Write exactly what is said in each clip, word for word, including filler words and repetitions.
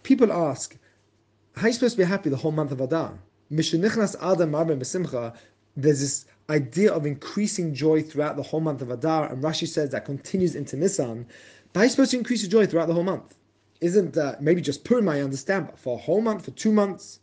People ask, how are you supposed to be happy the whole month of Adar? Mishenichnas Adam Marbe Besimcha, there's this idea of increasing joy throughout the whole month of Adar, and Rashi says that continues into Nisan. But how are you supposed to increase your joy throughout the whole month? Isn't that maybe just Purim, I understand, but for a whole month, for two months?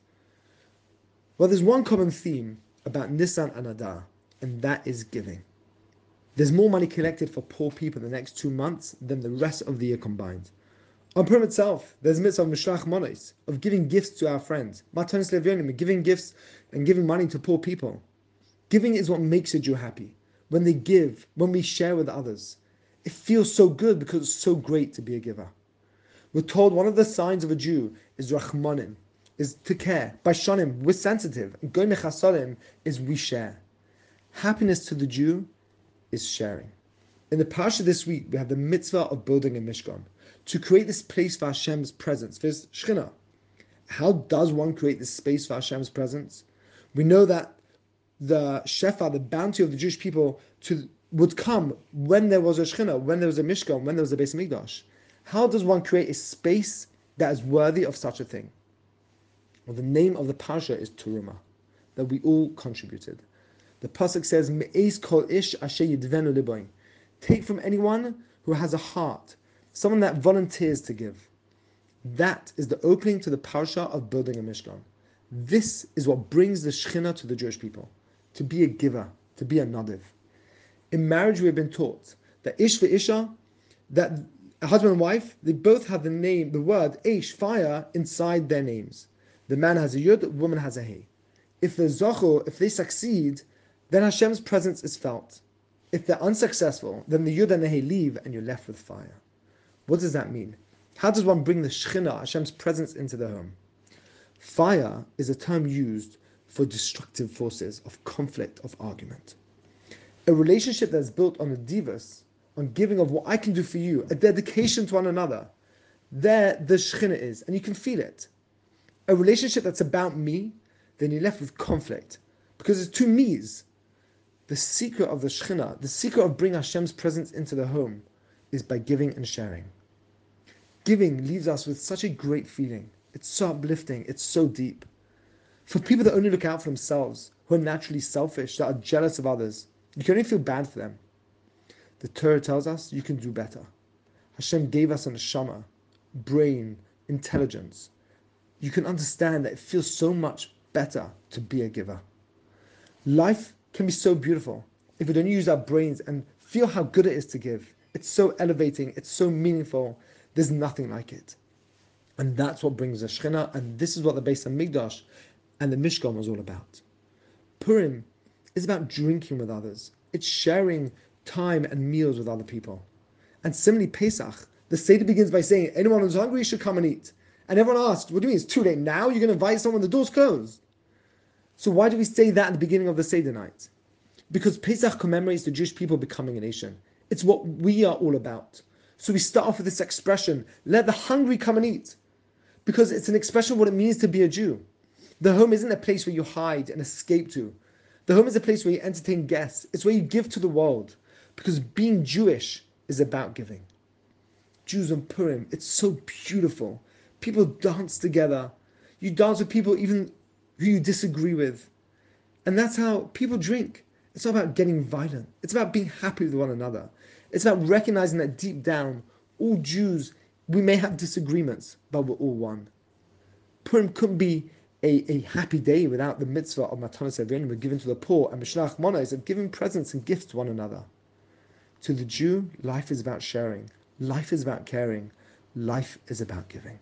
Well, there's one common theme about Nisan and Adar, and that is giving. There's more money collected for poor people in the next two months than the rest of the year combined. On Purim itself, there's a mitzvah of Mishlach Monos, of giving gifts to our friends. Matanis Levyonim, giving gifts and giving money to poor people. Giving is what makes a Jew happy. When they give, when we share with others, it feels so good because it's so great to be a giver. We're told one of the signs of a Jew is Rachmanim, is to care. By Shonim, we're sensitive. And Goy Mechasadim is we share. Happiness to the Jew is sharing. In the parsha this week, we have the mitzvah of building a Mishkan, to create this place for Hashem's presence, for His Shekhinah. How does one create this space for Hashem's presence? We know that the Shefa, the bounty of the Jewish people, to, would come when there was a Shekhinah, when there was a Mishkan, when there was a Beis Mikdash. How does one create a space that is worthy of such a thing? Well, the name of the parsha is Teruma, that we all contributed. The pasuk says, "Me'ez kol ish asher yidvenu liboin." Take from anyone who has a heart, someone that volunteers to give. That is the opening to the parsha of building a Mishkan. This is what brings the Shekhinah to the Jewish people, to be a giver, to be a nadiv. In marriage, we have been taught that ish ve'isha, that a husband and wife, they both have the name, the word ish, fire, inside their names. The man has a yud, the woman has a hey. If they're zochor, if they succeed, then Hashem's presence is felt. If they're unsuccessful, then the yud and the hey leave, and you're left with fire. What does that mean? How does one bring the Shekhinah, Hashem's presence, into the home? Fire is a term used for destructive forces of conflict, of argument. A relationship that's built on a divas, on giving of what I can do for you, a dedication to one another, there the Shekhinah is, and you can feel it. A relationship that's about me, then you're left with conflict, because it's two me's. The secret of the Shekhinah, the secret of bringing Hashem's presence into the home, is by giving and sharing. Giving leaves us with such a great feeling. It's so uplifting, it's so deep. For people that only look out for themselves, who are naturally selfish, that are jealous of others, you can only feel bad for them. The Torah tells us you can do better. Hashem gave us a neshama, brain, intelligence. You can understand that it feels so much better to be a giver. Life can be so beautiful if we don't use our brains and feel how good it is to give. It's so elevating, it's so meaningful. There's nothing like it. And that's what brings the Shekhinah, and this is what the Beis HaMikdash and the Mishkan was all about. Purim is about drinking with others. It's sharing time and meals with other people. And similarly, Pesach, the Seder begins by saying, anyone who's hungry should come and eat. And everyone asks, what do you mean, it's too late now? You're going to invite someone, the door's closed. So why do we say that at the beginning of the Seder night? Because Pesach commemorates the Jewish people becoming a nation. It's what we are all about. So we start off with this expression, let the hungry come and eat. Because it's an expression of what it means to be a Jew. The home isn't a place where you hide and escape to. The home is a place where you entertain guests. It's where you give to the world. Because being Jewish is about giving. Jews on Purim, it's so beautiful. People dance together. You dance with people even who you disagree with. And that's how people drink. It's not about getting violent. It's about being happy with one another. It's about recognizing that deep down, all Jews, we may have disagreements, but we're all one. Purim couldn't be a, a happy day without the mitzvah of Matanos Avinu, given to the poor, and Mishlach Monos, of giving presents and gifts to one another. To the Jew, life is about sharing. Life is about caring. Life is about giving.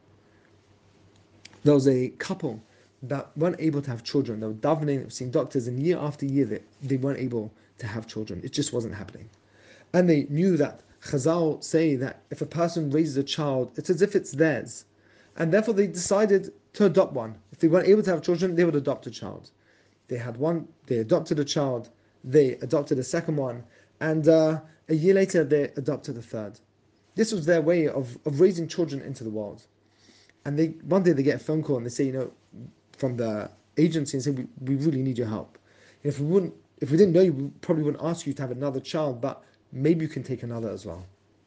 There was a couple that weren't able to have children. They were davening, seeing doctors, and year after year they, they weren't able to have children. It just wasn't happening. And they knew that Chazal say that if a person raises a child, it's as if it's theirs. And therefore they decided to adopt one. If they weren't able to have children, they would adopt a child. They had one, they adopted a child, they adopted a second one, and uh, a year later they adopted a third. This was their way of, of raising children into the world. And they one day they get a phone call and they say, you know, from the agency, and say, we, we really need your help. And if we wouldn't, if we didn't know you, we probably wouldn't ask you to have another child, but maybe you can take another as well.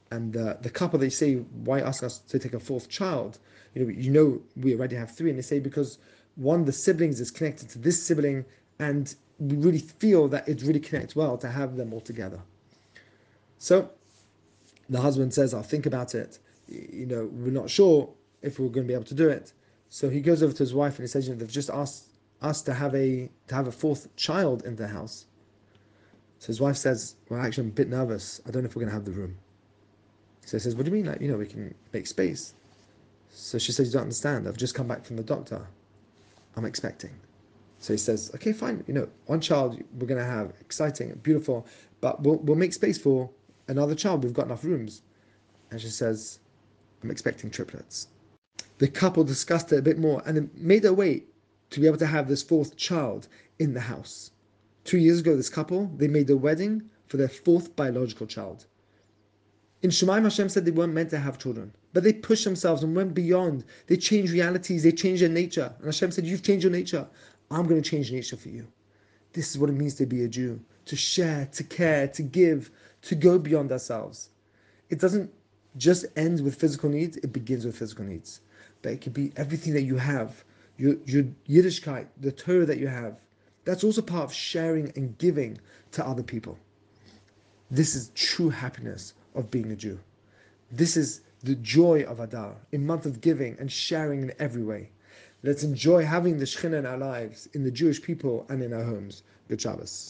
And the, the couple, they say, why ask us to take a fourth child? You know, you know, we already have three. And they say, because one, the siblings is connected to this sibling, and we really feel that it really connects well to have them all together. So the husband says, I'll think about it. You know, we're not sure if we're going to be able to do it. So he goes over to his wife and he says, you know, they've just asked us to have a to have a fourth child in the house. So his wife says, well, actually, I'm a bit nervous. I don't know if we're going to have the room. So he says, what do you mean? Like, you know, we can make space. So she says, you don't understand. I've just come back from the doctor. I'm expecting. So he says, okay, fine. You know, one child we're going to have, exciting, beautiful, but we'll, we'll make space for another child. We've got enough rooms. And she says, I'm expecting triplets. The couple discussed it a bit more and made their way to be able to have this fourth child in the house. Two years ago, this couple, they made their wedding for their fourth biological child. In Shemaim, Hashem said they weren't meant to have children, but they pushed themselves and went beyond. They changed realities, they changed their nature. And Hashem said, you've changed your nature. I'm going to change nature for you. This is what it means to be a Jew, to share, to care, to give, to go beyond ourselves. It doesn't just end with physical needs, it begins with physical needs. But it could be everything that you have, your, your Yiddishkeit, the Torah that you have. That's also part of sharing and giving to other people. This is true happiness of being a Jew. This is the joy of Adar, a month of giving and sharing in every way. Let's enjoy having the Shekhinah in our lives, in the Jewish people and in our homes. Good Shabbos.